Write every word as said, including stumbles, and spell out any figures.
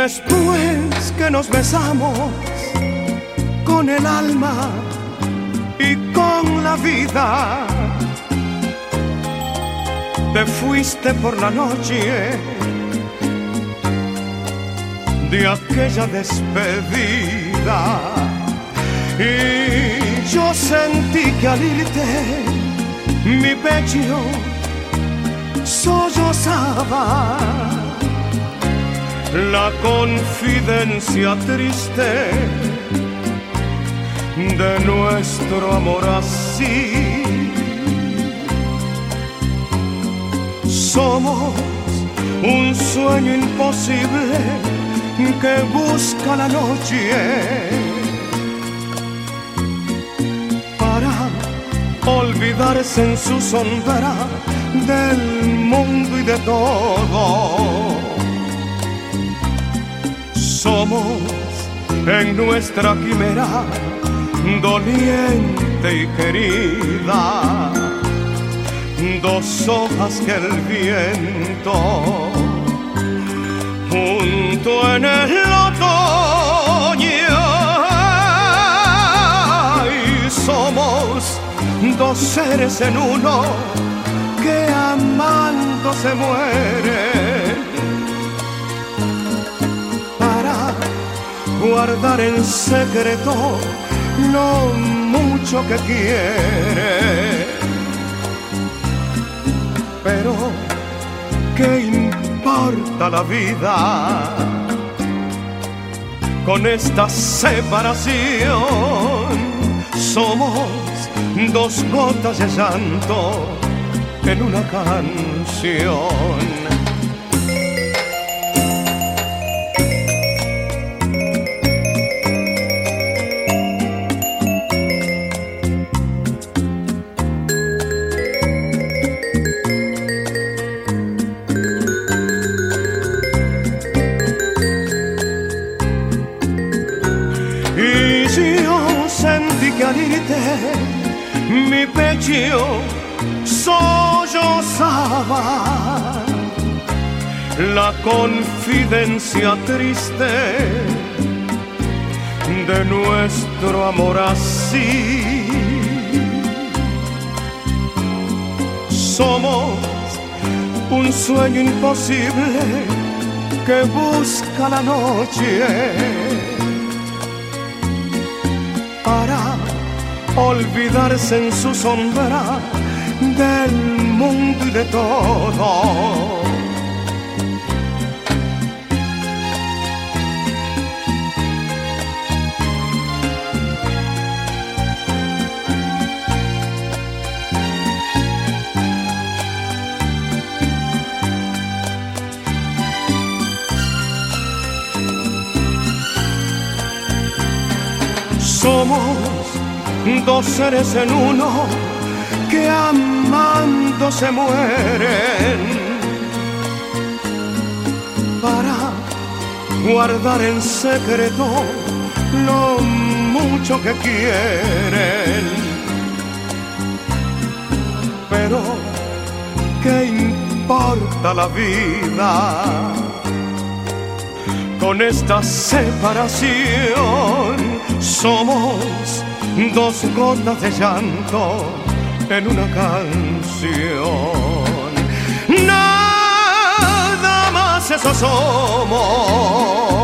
Después que nos besamos con el alma y con la vida, te fuiste por la noche de aquella despedida, y yo sentí que al irte mi pecho sollozaba la confidencia triste de nuestro amor así. Somos un sueño imposible que busca la noche para olvidarse en su sombra del mundo y de todo. Somos en nuestra quimera doliente y querida, dos hojas que el viento junto en el otoño, y somos dos seres en uno que amando se mueren para guardar en secreto lo mucho que quiere. Pero ¿qué importa la vida con esta separación? Somos dos gotas de llanto en una canción. Que al irte mi pecho sollozaba la confidencia triste de nuestro amor así. Somos un sueño imposible que busca la noche para olvidarse en su sombra del mundo y de todo. Somos dos seres en uno que amando se mueren para guardar en secreto lo mucho que quieren. Pero ¿qué importa la vida con esta separación? Somos dos gotas de llanto en una canción. Nada más eso somos.